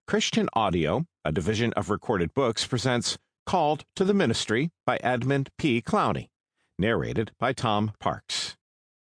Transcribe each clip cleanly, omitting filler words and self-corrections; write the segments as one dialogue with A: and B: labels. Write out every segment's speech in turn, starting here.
A: Christian Audio, a division of Recorded Books, presents Called to the Ministry by Edmund P. Clowney, narrated by Tom Parks.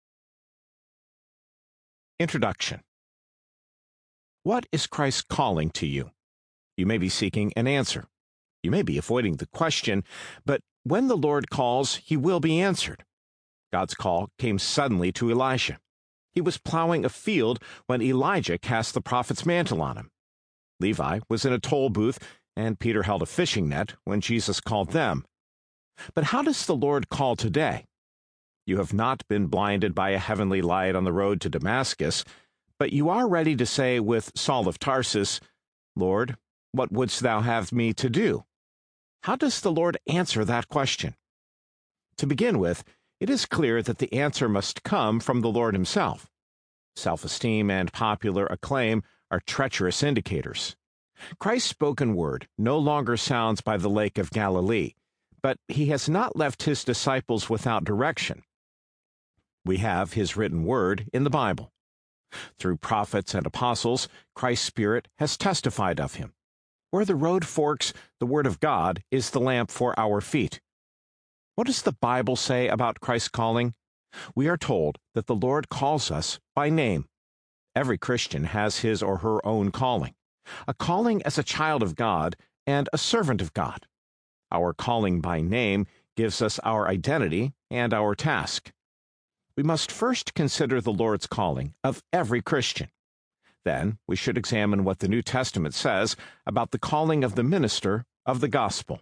A: Introduction. What is Christ calling to you? You may be seeking an answer. You may be avoiding the question, but when the Lord calls, he will be answered. God's call came suddenly to Elisha. He was plowing a field when Elijah cast the prophet's mantle on him. Levi was in a toll booth, and Peter held a fishing net when Jesus called them. But how does the Lord call today? You have not been blinded by a heavenly light on the road to Damascus, but you are ready to say with Saul of Tarsus, "Lord, what wouldst thou have me to do?" How does the Lord answer that question? To begin with, it is clear that the answer must come from the Lord himself. Self-esteem and popular acclaim are treacherous indicators. Christ's spoken word no longer sounds by the Lake of Galilee, but he has not left his disciples without direction. We have his written word in the Bible. Through prophets and apostles, Christ's Spirit has testified of him. Where the road forks, the word of God is the lamp for our feet. What does the Bible say about Christ's calling? We are told that the Lord calls us by name. Every Christian has his or her own calling, a calling as a child of God and a servant of God. Our calling by name gives us our identity and our task. We must first consider the Lord's calling of every Christian. Then we should examine what the New Testament says about the calling of the minister of the gospel.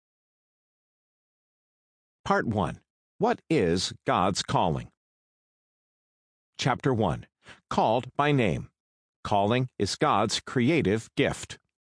A: Part 1. What is God's calling? Chapter 1. Called by name. Calling is God's creative gift.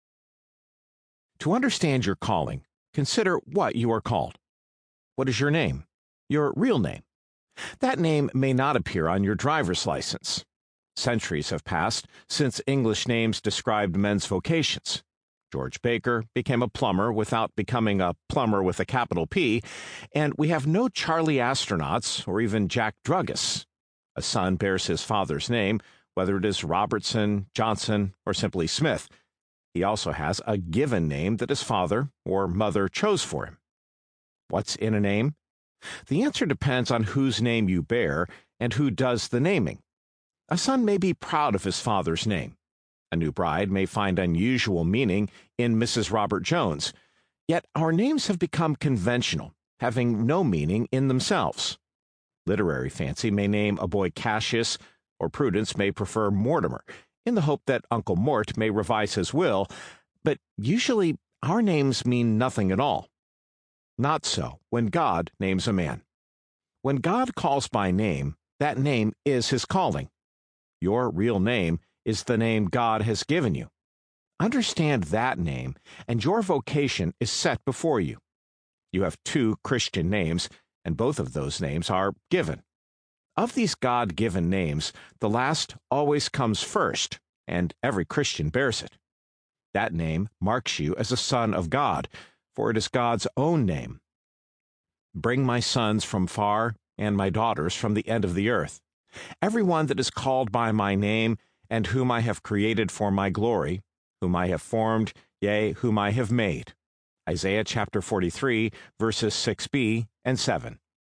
A: To understand your calling, consider what you are called. What is your name? Your real name. That name may not appear on your driver's license. Centuries have passed since English names described men's vocations. George Baker became a plumber without becoming a plumber with a capital P, and we have no Charlie astronauts or even Jack druggists. A son bears his father's name, whether it is Robertson, Johnson, or simply Smith. He also has a given name that his father or mother chose for him. What's in a name? The answer depends on whose name you bear and who does the naming. A son may be proud of his father's name. A new bride may find unusual meaning in Mrs. Robert Jones. Yet our names have become conventional, having no meaning in themselves. Literary fancy may name a boy Cassius, or Prudence may prefer Mortimer, in the hope that Uncle Mort may revise his will, but usually our names mean nothing at all. Not so when God names a man. When God calls by name, that name is his calling. Your real name is the name God has given you. Understand that name, and your vocation is set before you. You have two Christian names, and both of those names are given. Of these God-given names, the last always comes first, and every Christian bears it. That name marks you as a son of God, for it is God's own name. Bring my sons from far, and my daughters from the end of the earth. Everyone that is called by my name, and whom I have created for my glory, whom I have formed, yea, whom I have made. Isaiah chapter 43, verses 6b and 7.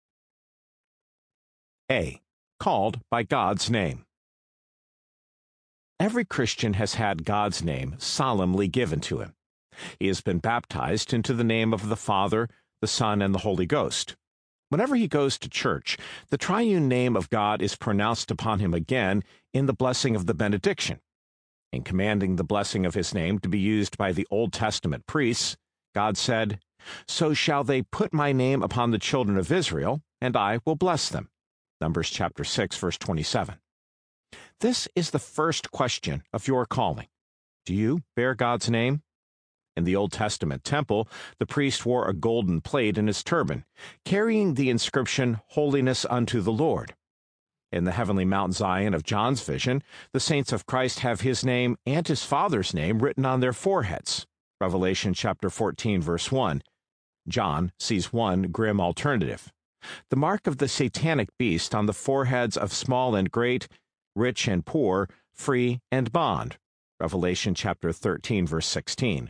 A: A. Called by God's name. Every Christian has had God's name solemnly given to him. He has been baptized into the name of the Father, the Son, and the Holy Ghost. Whenever he goes to church, the triune name of God is pronounced upon him again in the blessing of the benediction. In commanding the blessing of his name to be used by the Old Testament priests, God said, "So shall they put my name upon the children of Israel, and I will bless them." Numbers chapter 6, verse 27. This is the first question of your calling. Do you bear God's name? In the Old Testament temple, the priest wore a golden plate in his turban, carrying the inscription, "Holiness unto the Lord." In the heavenly Mount Zion of John's vision, the saints of Christ have his name and his Father's name written on their foreheads. Revelation chapter 14, verse 1. John sees one grim alternative. The mark of the satanic beast on the foreheads of small and great, rich and poor, free and bond. Revelation chapter 13, verse 16.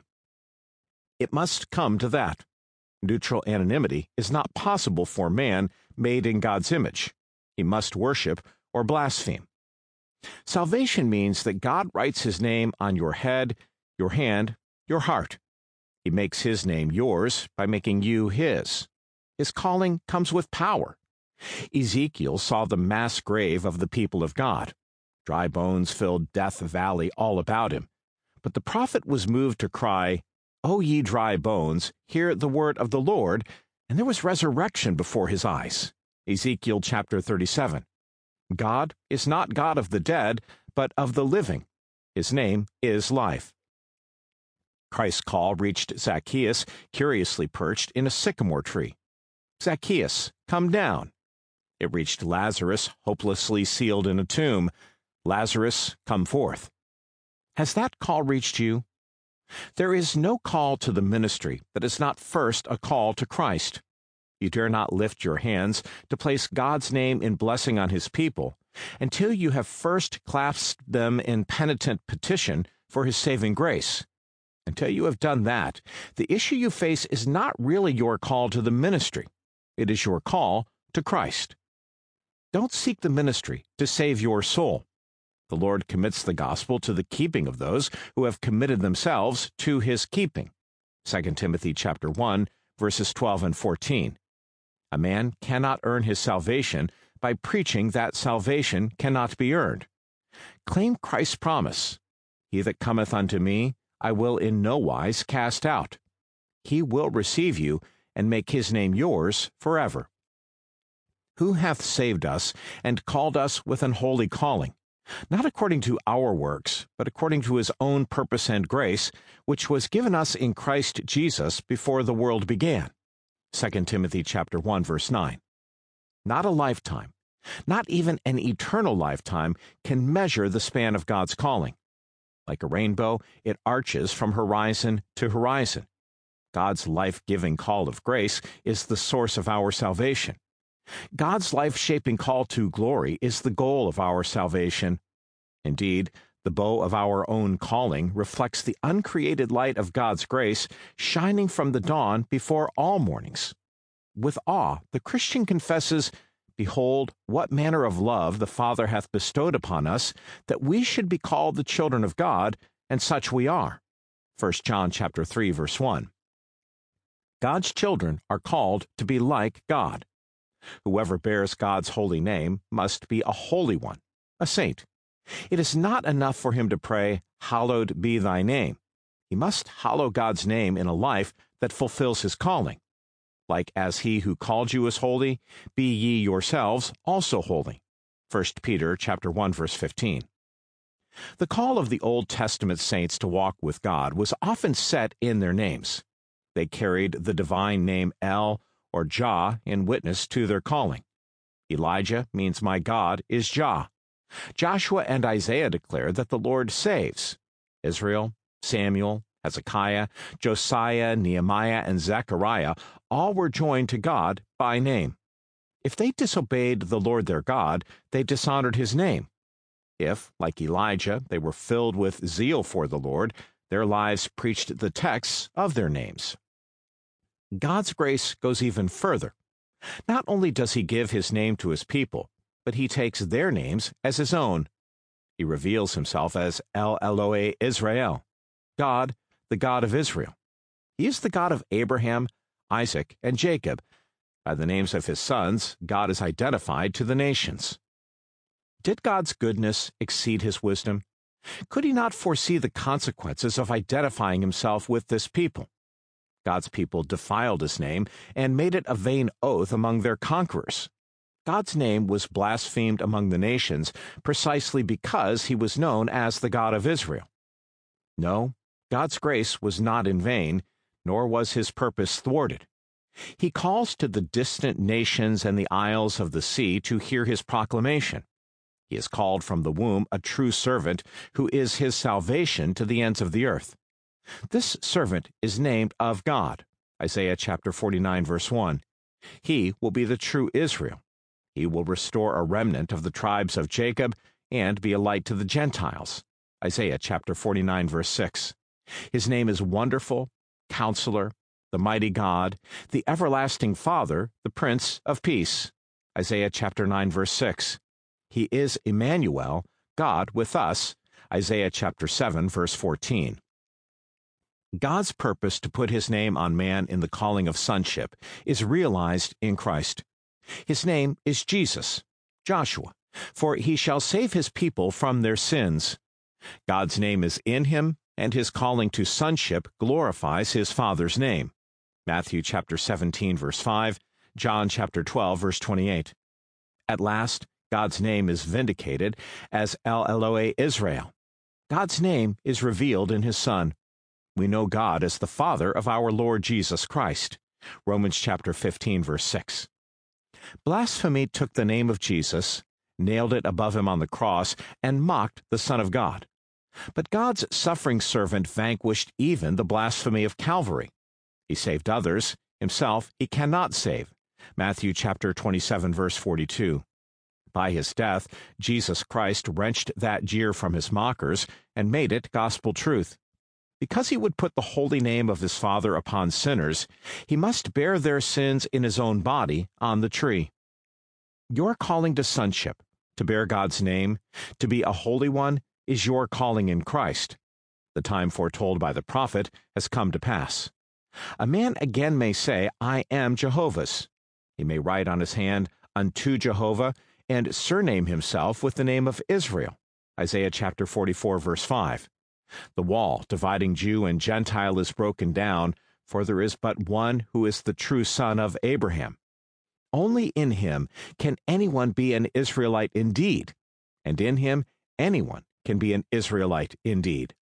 A: It must come to that. Neutral anonymity is not possible for man made in God's image. He must worship or blaspheme. Salvation means that God writes his name on your head, your hand, your heart. He makes his name yours by making you his. His calling comes with power. Ezekiel saw the mass grave of the people of God. Dry bones filled Death Valley all about him. But the prophet was moved to cry, "O ye dry bones, hear the word of the Lord," and there was resurrection before his eyes. Ezekiel chapter 37. God is not God of the dead, but of the living. His name is life. Christ's call reached Zacchaeus, curiously perched in a sycamore tree. "Zacchaeus, come down." It reached Lazarus, hopelessly sealed in a tomb. "Lazarus, come forth." Has that call reached you? There is no call to the ministry that is not first a call to Christ. You dare not lift your hands to place God's name in blessing on his people until you have first clasped them in penitent petition for his saving grace. Until you have done that, the issue you face is not really your call to the ministry. It is your call to Christ. Don't seek the ministry to save your soul. The Lord commits the gospel to the keeping of those who have committed themselves to his keeping. 2 Timothy chapter 1, verses 12 and 14. A man cannot earn his salvation by preaching that salvation cannot be earned. Claim Christ's promise. "He that cometh unto me, I will in no wise cast out." He will receive you and make his name yours forever. Who hath saved us and called us with an holy calling, not according to our works, but according to his own purpose and grace, which was given us in Christ Jesus before the world began. 2 Timothy chapter 1, verse 9. Not a lifetime, not even an eternal lifetime, can measure the span of God's calling. Like a rainbow, it arches from horizon to horizon. God's life-giving call of grace is the source of our salvation. God's life-shaping call to glory is the goal of our salvation. Indeed, the bow of our own calling reflects the uncreated light of God's grace shining from the dawn before all mornings. With awe, the Christian confesses, "Behold, what manner of love the Father hath bestowed upon us, that we should be called the children of God, and such we are." 1 John chapter 3, verse 1. God's children are called to be like God. Whoever bears God's holy name must be a holy one, a saint. It is not enough for him to pray, "Hallowed be thy name." He must hallow God's name in a life that fulfills his calling. Like as he who called you is holy, be ye yourselves also holy. 1 Peter chapter 1, verse 15. The call of the Old Testament saints to walk with God was often set in their names. They carried the divine name El or Jah in witness to their calling. Elijah means "my God is Jah." Joshua and Isaiah declare that the Lord saves. Israel, Samuel, Hezekiah, Josiah, Nehemiah, and Zechariah all were joined to God by name. If they disobeyed the Lord their God, they dishonored his name. If, like Elijah, they were filled with zeal for the Lord, their lives preached the texts of their names. God's grace goes even further. Not only does he give his name to his people, but he takes their names as his own. He reveals himself as El Elohe Israel, God, the God of Israel. He is the God of Abraham, Isaac, and Jacob. By the names of his sons, God is identified to the nations. Did God's goodness exceed his wisdom? Could he not foresee the consequences of identifying himself with this people? God's people defiled his name and made it a vain oath among their conquerors. God's name was blasphemed among the nations precisely because he was known as the God of Israel. No, God's grace was not in vain, nor was his purpose thwarted. He calls to the distant nations and the isles of the sea to hear his proclamation. He has called from the womb a true servant who is his salvation to the ends of the earth. This servant is named of God. Isaiah chapter 49, verse 1. He will be the true Israel. He will restore a remnant of the tribes of Jacob and be a light to the Gentiles. Isaiah chapter 49, verse 6. His name is Wonderful, Counselor, the Mighty God, the Everlasting Father, the Prince of Peace. Isaiah chapter 9, verse 6. He is Emmanuel, God with us. Isaiah chapter 7, verse 14. God's purpose to put his name on man in the calling of sonship is realized in Christ. His name is Jesus, Joshua, for he shall save his people from their sins. God's name is in him, and his calling to sonship glorifies his Father's name. Matthew chapter 17, verse 5, John chapter 12, verse 28. At last, God's name is vindicated as El Elohe Israel. God's name is revealed in his Son. We know God as the Father of our Lord Jesus Christ. Romans chapter 15, verse 6. Blasphemy took the name of Jesus, nailed it above him on the cross, and mocked the Son of God. But God's suffering servant vanquished even the blasphemy of Calvary. He saved others. Himself he cannot save. Matthew chapter 27, verse 42. By his death, Jesus Christ wrenched that jeer from his mockers and made it gospel truth. Because he would put the holy name of his Father upon sinners, he must bear their sins in his own body on the tree. Your calling to sonship, to bear God's name, to be a holy one, is your calling in Christ. The time foretold by the prophet has come to pass. A man again may say, I am Jehovah's. He may write on his hand, unto Jehovah, and surname himself with the name of Israel. Isaiah chapter 44, verse 5. The wall dividing Jew and Gentile is broken down, for there is but one who is the true son of Abraham. Only in him can anyone be an Israelite indeed, and in him anyone can be an Israelite indeed.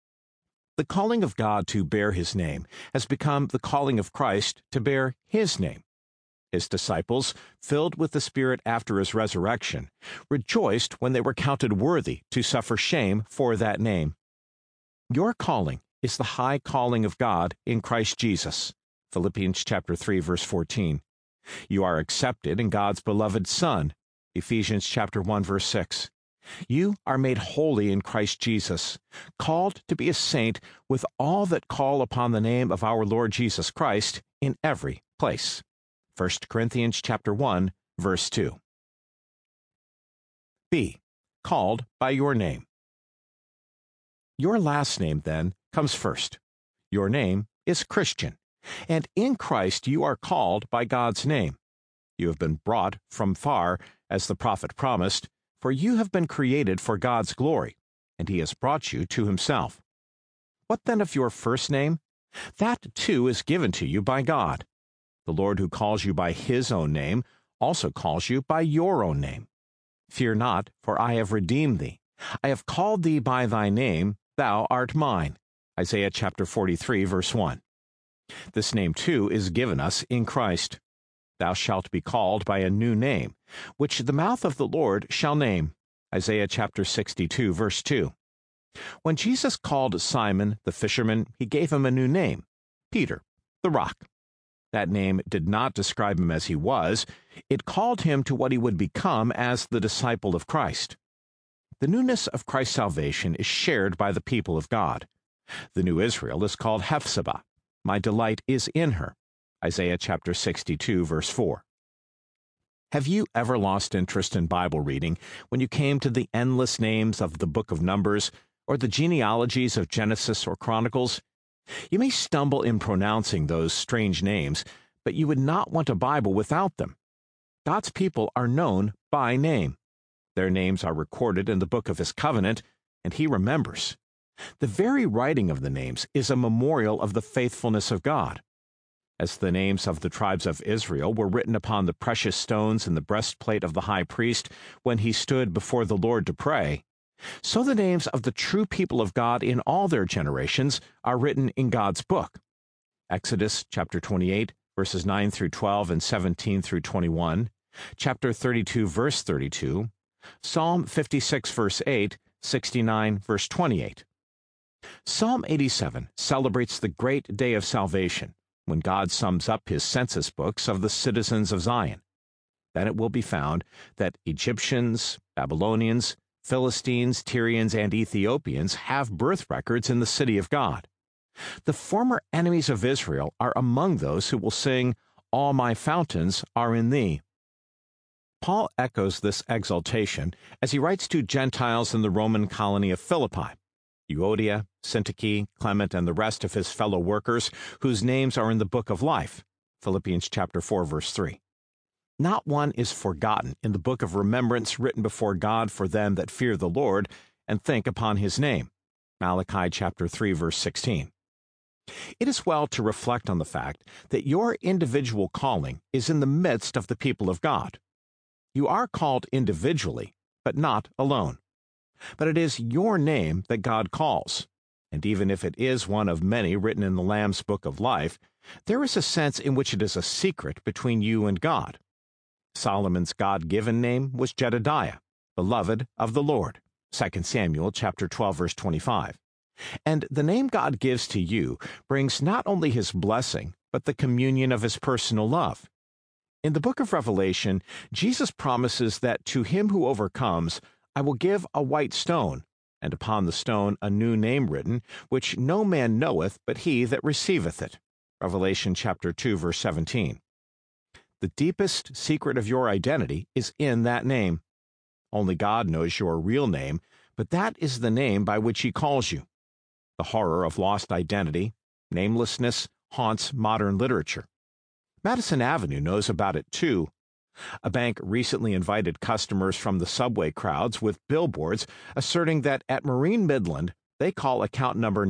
A: The calling of God to bear his name has become the calling of Christ to bear his name. His disciples, filled with the Spirit after his resurrection, rejoiced when they were counted worthy to suffer shame for that name. Your calling is the high calling of God in Christ Jesus. Philippians chapter 3, verse 14. You are accepted in God's beloved Son. Ephesians chapter 1, verse 6. You are made holy in Christ Jesus, called to be a saint with all that call upon the name of our Lord Jesus Christ in every place. 1 Corinthians chapter 1, verse 2. B. Called by your name. Your last name, then, comes first. Your name is Christian, and in Christ you are called by God's name. You have been brought from far, as the prophet promised, for you have been created for God's glory, and he has brought you to himself. What then of your first name? That too is given to you by God. The Lord who calls you by his own name also calls you by your own name. Fear not, for I have redeemed thee. I have called thee by thy name, thou art mine. Isaiah chapter 43, verse 1. This name too is given us in Christ. Thou shalt be called by a new name, which the mouth of the Lord shall name. Isaiah chapter 62, verse 2. When Jesus called Simon the fisherman, he gave him a new name, Peter, the rock. That name did not describe him as he was. It called him to what he would become as the disciple of Christ. The newness of Christ's salvation is shared by the people of God. The new Israel is called Hephzibah. My delight is in her. Isaiah chapter 62, verse 4. Have you ever lost interest in Bible reading when you came to the endless names of the book of Numbers or the genealogies of Genesis or Chronicles? You may stumble in pronouncing those strange names, but you would not want a Bible without them. God's people are known by name. Their names are recorded in the book of his covenant, and he remembers. The very writing of the names is a memorial of the faithfulness of God. As the names of the tribes of Israel were written upon the precious stones in the breastplate of the high priest when he stood before the Lord to pray, so the names of the true people of God in all their generations are written in God's book. Exodus chapter 28, verses 9 through 12 and 17 through 21, chapter 32, verse 32, Psalm 56, verse 8, 69, verse 28. Psalm 87 celebrates the great day of salvation, when God sums up his census books of the citizens of Zion. Then it will be found that Egyptians, Babylonians, Philistines, Tyrians, and Ethiopians have birth records in the city of God. The former enemies of Israel are among those who will sing, "All my fountains are in thee." Paul echoes this exaltation as he writes to Gentiles in the Roman colony of Philippi, Euodia, Syntyche, Clement, and the rest of his fellow workers whose names are in the book of life, Philippians chapter 4, verse 3. Not one is forgotten in the book of remembrance written before God for them that fear the Lord and think upon his name, Malachi chapter 3, verse 16. It is well to reflect on the fact that your individual calling is in the midst of the people of God. You are called individually, but not alone. But it is your name that God calls, and even if it is one of many written in the Lamb's book of life, there is a sense in which it is a secret between you and God. Solomon's God-given name was Jedediah, beloved of the Lord, 2 Samuel chapter 12, verse 25. And the name God gives to you brings not only his blessing, but the communion of his personal love. In the book of Revelation, Jesus promises that to him who overcomes, I will give a white stone, and upon the stone a new name written, which no man knoweth but he that receiveth it. Revelation chapter 2, verse 17. The deepest secret of your identity is in that name. Only God knows your real name, but that is the name by which he calls you. The horror of lost identity, namelessness, haunts modern literature. Madison Avenue knows about it too. A bank recently invited customers from the subway crowds with billboards asserting that at Marine Midland, they call account number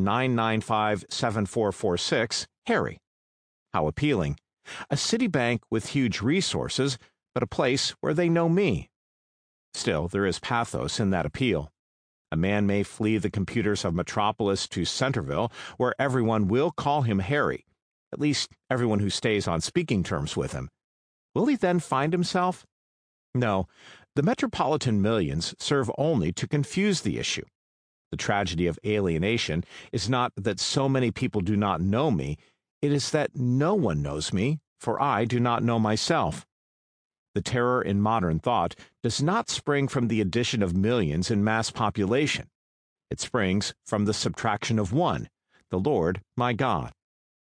A: 9957446 Harry. How appealing. A city bank with huge resources, but a place where they know me. Still, there is pathos in that appeal. A man may flee the computers of Metropolis to Centerville, where everyone will call him Harry, at least everyone who stays on speaking terms with him. Will he then find himself? No, the metropolitan millions serve only to confuse the issue. The tragedy of alienation is not that so many people do not know me, it is that no one knows me, for I do not know myself. The terror in modern thought does not spring from the addition of millions in mass population. It springs from the subtraction of one, the Lord my God.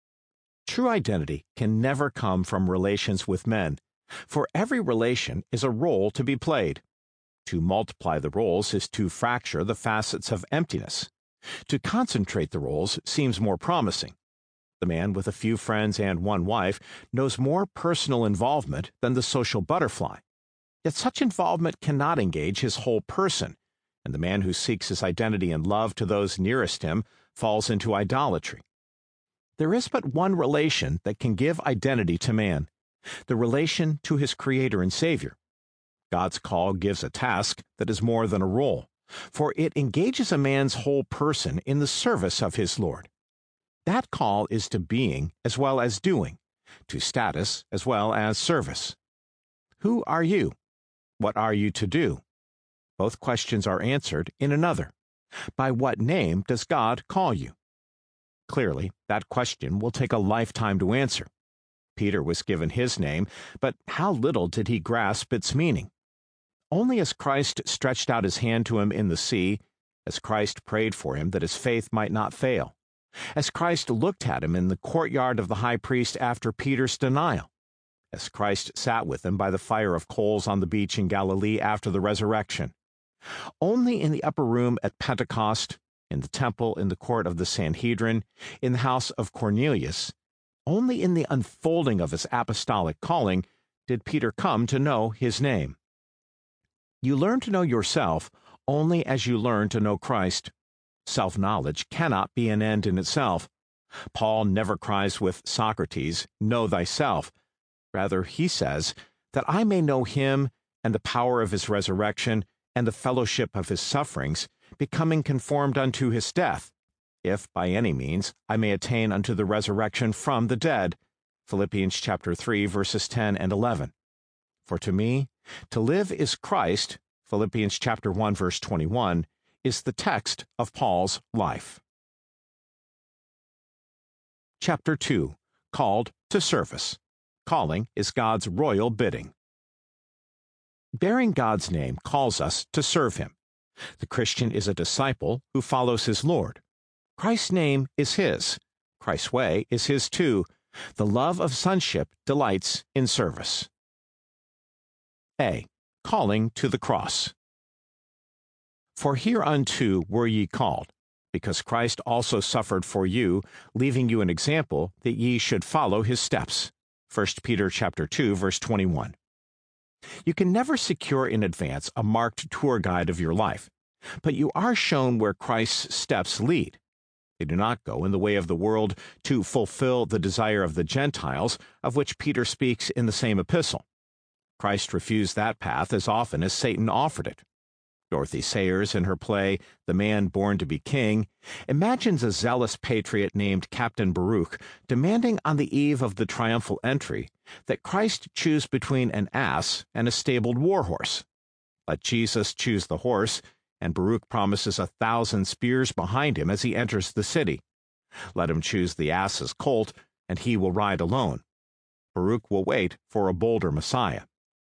A: True identity can never come from relations with men, for every relation is a role to be played. To multiply the roles is to fracture the facets of emptiness. To concentrate the roles seems more promising. The man with a few friends and one wife knows more personal involvement than the social butterfly. Yet such involvement cannot engage his whole person, and the man who seeks his identity and love to those nearest him falls into idolatry. There is but one relation that can give identity to man, the relation to his Creator and Savior. God's call gives a task that is more than a role, for it engages a man's whole person in the service of his Lord. That call is to being as well as doing, to status as well as service. Who are you? What are you to do? Both questions are answered in another. By what name does God call you? Clearly, that question will take a lifetime to answer. Peter was given his name, but how little did he grasp its meaning? Only as Christ stretched out his hand to him in the sea, as Christ prayed for him that his faith might not fail, as Christ looked at him in the courtyard of the high priest after Peter's denial, as Christ sat with him by the fire of coals on the beach in Galilee after the resurrection. Only in the upper room at Pentecost, in the temple in the court of the Sanhedrin, in the house of Cornelius, only in the unfolding of his apostolic calling did Peter come to know his name. You learn to know yourself only as you learn to know Christ. Self-knowledge cannot be an end in itself. Paul never cries with Socrates, "Know thyself." Rather, he says, "That I may know him and the power of his resurrection and the fellowship of his sufferings, becoming conformed unto his death, if by any means I may attain unto the resurrection from the dead." Philippians chapter 3, verses 10 and 11. For to me, to live is Christ, Philippians chapter 1, verse 21, is the text of Paul's life. Chapter 2, called to service. Calling is God's royal bidding. Bearing God's name calls us to serve him. The Christian is a disciple who follows his Lord. Christ's name is his. Christ's way is his too. The love of sonship delights in service. A. Calling to the cross. For hereunto were ye called, because Christ also suffered for you, leaving you an example that ye should follow his steps. 1 Peter chapter 2, verse 21. You can never secure in advance a marked tour guide of your life, but you are shown where Christ's steps lead. They do not go in the way of the world to fulfill the desire of the Gentiles, of which Peter speaks in the same epistle. Christ refused that path as often as Satan offered it. Dorothy Sayers, in her play The Man Born to be King, imagines a zealous patriot named Captain Baruch demanding on the eve of the triumphal entry that Christ choose between an ass and a stabled warhorse. Let Jesus choose the horse, and Baruch promises 1,000 spears behind him as he enters the city. Let him choose the ass's colt, and he will ride alone. Baruch will wait for a bolder Messiah.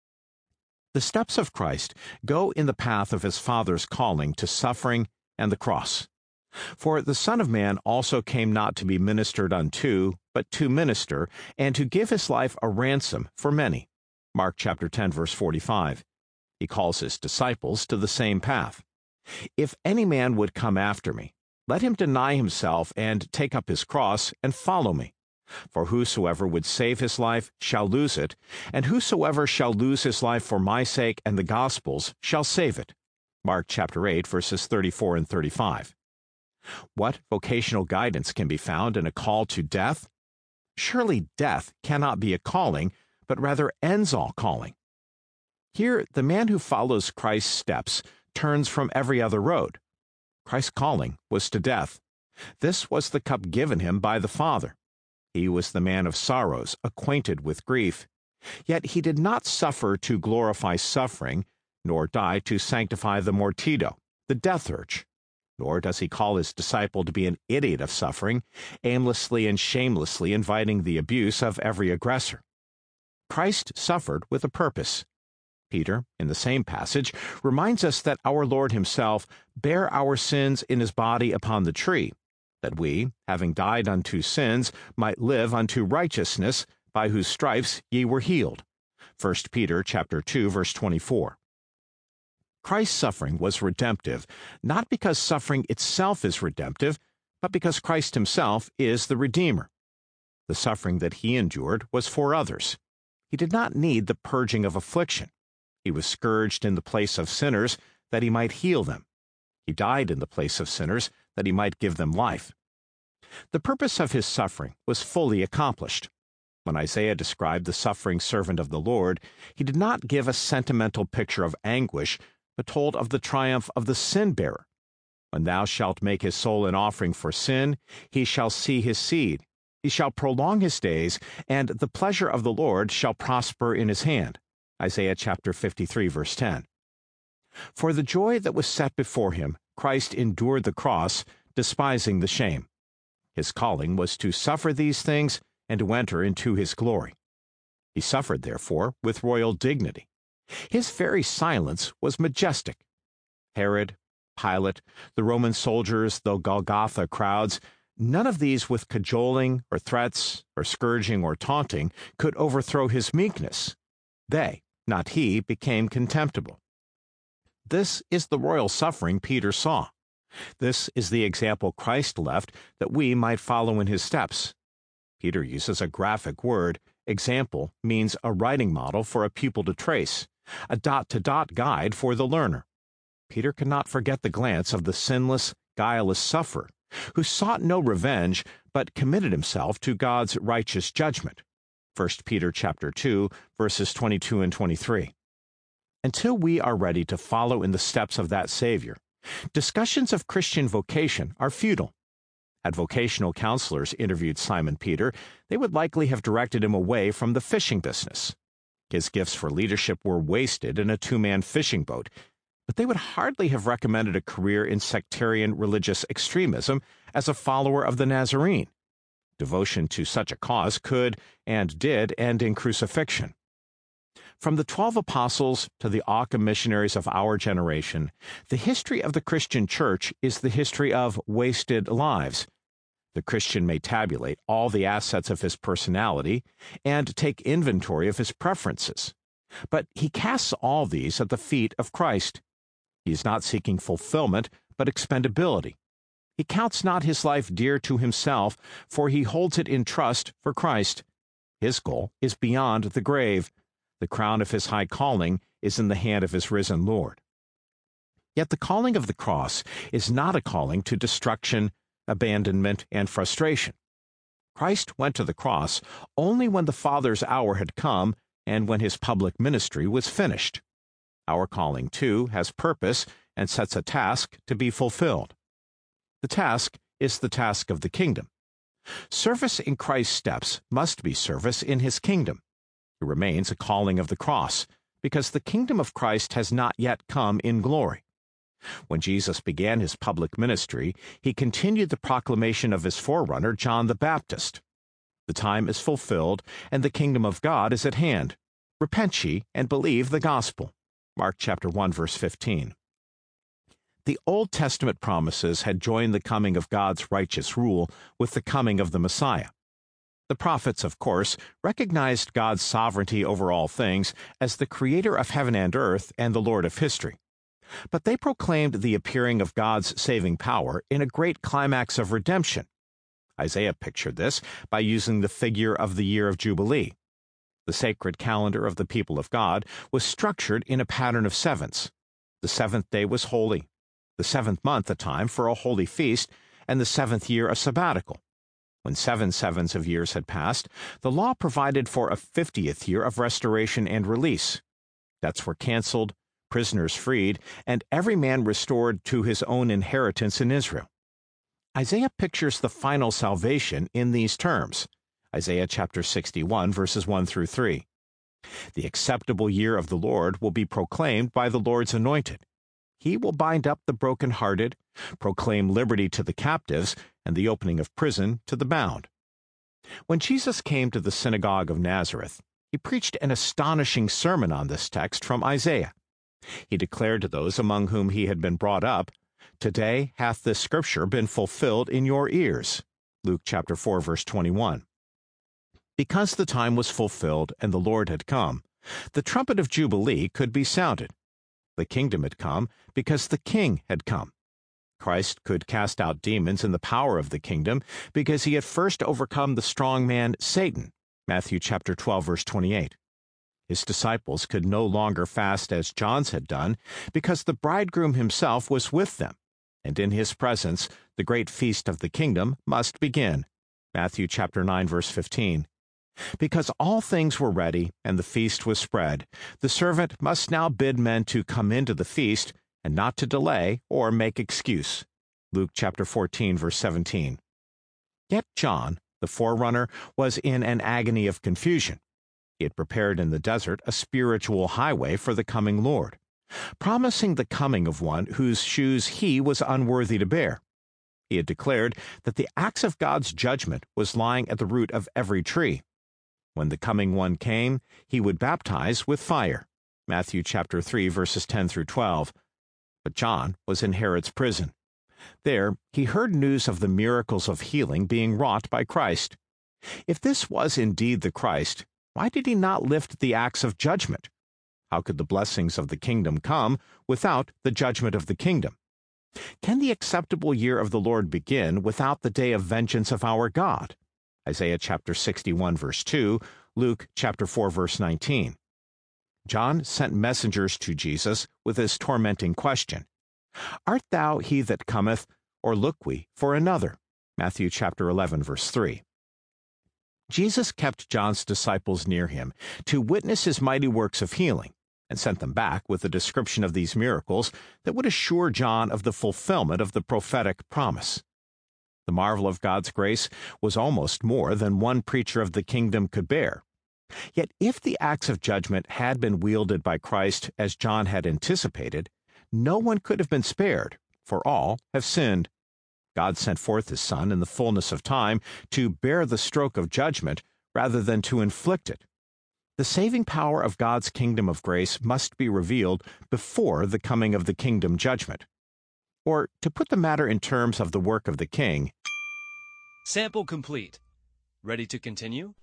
A: The steps of Christ go in the path of his Father's calling to suffering and the cross. For the Son of Man also came not to be ministered unto, but to minister, and to give his life a ransom for many. Mark chapter 10, verse 45. He calls his disciples to the same path. If any man would come after me, let him deny himself and take up his cross and follow me. For whosoever would save his life shall lose it, and whosoever shall lose his life for my sake and the gospel's shall save it. Mark chapter 8, verses 34 and 35. What vocational guidance can be found in a call to death? Surely death cannot be a calling, but rather ends all calling. Here, the man who follows Christ's steps turns from every other road. Christ's calling was to death. This was the cup given him by the Father. He was the man of sorrows, acquainted with grief. Yet he did not suffer to glorify suffering, nor die to sanctify the mortido, the death urge. Nor does he call his disciple to be an idiot of suffering, aimlessly and shamelessly inviting the abuse of every aggressor. Christ suffered with a purpose. Peter, in the same passage, reminds us that our Lord himself bare our sins in his body upon the tree, that we, having died unto sins, might live unto righteousness, by whose stripes ye were healed. 1 Peter chapter 2, verse 24. Christ's suffering was redemptive, not because suffering itself is redemptive, but because Christ himself is the Redeemer. The suffering that he endured was for others. He did not need the purging of affliction. He was scourged in the place of sinners that he might heal them. He died in the place of sinners that he might give them life. The purpose of his suffering was fully accomplished. When Isaiah described the suffering servant of the Lord, he did not give a sentimental picture of anguish, but told of the triumph of the sin-bearer. When thou shalt make his soul an offering for sin, he shall see his seed. He shall prolong his days, and the pleasure of the Lord shall prosper in his hand. Isaiah chapter 53, verse 10. For the joy that was set before him, Christ endured the cross, despising the shame. His calling was to suffer these things and to enter into his glory. He suffered, therefore, with royal dignity. His very silence was majestic. Herod, Pilate, the Roman soldiers, the Golgotha crowds, none of these with cajoling or threats or scourging or taunting could overthrow his meekness. They, not he, became contemptible. This is the royal suffering Peter saw. This is the example Christ left that we might follow in his steps. Peter uses a graphic word. Example means a writing model for a pupil to trace, a dot-to-dot guide for the learner. Peter could not forget the glance of the sinless, guileless sufferer, who sought no revenge, but committed himself to God's righteous judgment. 1 Peter chapter 2, verses 22 and 23. Until we are ready to follow in the steps of that Savior, discussions of Christian vocation are futile. Had vocational counselors interviewed Simon Peter, they would likely have directed him away from the fishing business. His gifts for leadership were wasted in a two-man fishing boat, but they would hardly have recommended a career in sectarian religious extremism as a follower of the Nazarene. Devotion to such a cause could, and did, end in crucifixion. From the 12 apostles to the Occam missionaries of our generation, the history of the Christian church is the history of wasted lives. The Christian may tabulate all the assets of his personality and take inventory of his preferences, but he casts all these at the feet of Christ. He is not seeking fulfillment, but expendability. He counts not his life dear to himself, for he holds it in trust for Christ. His goal is beyond the grave. The crown of his high calling is in the hand of his risen Lord. Yet the calling of the cross is not a calling to destruction, abandonment, and frustration. Christ went to the cross only when the Father's hour had come and when his public ministry was finished. Our calling, too, has purpose and sets a task to be fulfilled. The task is the task of the kingdom. Service in Christ's steps must be service in his kingdom. It remains a calling of the cross, because the kingdom of Christ has not yet come in glory. When Jesus began his public ministry, he continued the proclamation of his forerunner, John the Baptist. The time is fulfilled, and the kingdom of God is at hand. Repent ye, and believe the gospel. Mark chapter 1, verse 15. The Old Testament promises had joined the coming of God's righteous rule with the coming of the Messiah. The prophets, of course, recognized God's sovereignty over all things as the creator of heaven and earth and the Lord of history. But they proclaimed the appearing of God's saving power in a great climax of redemption. Isaiah pictured this by using the figure of the year of Jubilee. The sacred calendar of the people of God was structured in a pattern of sevens. The seventh day was holy, the seventh month a time for a holy feast, and the seventh year a sabbatical. When 7 sevens of years had passed, the law provided for a 50th year of restoration and release. Debts were canceled, prisoners freed, and every man restored to his own inheritance in Israel. Isaiah pictures the final salvation in these terms. Isaiah chapter 61, verses 1 through 3. The acceptable year of the Lord will be proclaimed by the Lord's anointed. He will bind up the brokenhearted, proclaim liberty to the captives, and the opening of prison to the bound. When Jesus came to the synagogue of Nazareth, he preached an astonishing sermon on this text from Isaiah. He declared to those among whom he had been brought up, "Today hath this scripture been fulfilled in your ears." Luke chapter 4, verse 21. Because the time was fulfilled and the Lord had come, the trumpet of Jubilee could be sounded. The kingdom had come because the king had come. Christ could cast out demons in the power of the kingdom because he had first overcome the strong man Satan. Matthew chapter 12, verse 28. His disciples could no longer fast as John's had done because the bridegroom himself was with them, and in his presence the great feast of the kingdom must begin. Matthew chapter 9, verse 15. Because all things were ready and the feast was spread, the servant must now bid men to come into the feast and not to delay or make excuse. Luke chapter 14, verse 17. Yet John, the forerunner, was in an agony of confusion. He had prepared in the desert a spiritual highway for the coming Lord, promising the coming of one whose shoes he was unworthy to bear. He had declared that the axe of God's judgment was lying at the root of every tree. When the coming one came, he would baptize with fire. Matthew chapter 3, verses 10 through 12. But John was in Herod's prison. There he heard news of the miracles of healing being wrought by Christ. If this was indeed the Christ, why did he not lift the axe of judgment? How could the blessings of the kingdom come without the judgment of the kingdom? Can the acceptable year of the Lord begin without the day of vengeance of our God? Isaiah chapter 61, verse 2, Luke chapter 4, verse 19. John sent messengers to Jesus with this tormenting question, "Art thou he that cometh, or look we for another?" Matthew chapter 11, verse 3. Jesus kept John's disciples near him to witness his mighty works of healing, and sent them back with a description of these miracles that would assure John of the fulfillment of the prophetic promise. The marvel of God's grace was almost more than one preacher of the kingdom could bear. Yet if the axe of judgment had been wielded by Christ as John had anticipated, no one could have been spared, for all have sinned. God sent forth his Son in the fullness of time to bear the stroke of judgment rather than to inflict it. The saving power of God's kingdom of grace must be revealed before the coming of the kingdom judgment. Or, to put the matter in terms of the work of the king,
B: Sample complete. Ready to continue?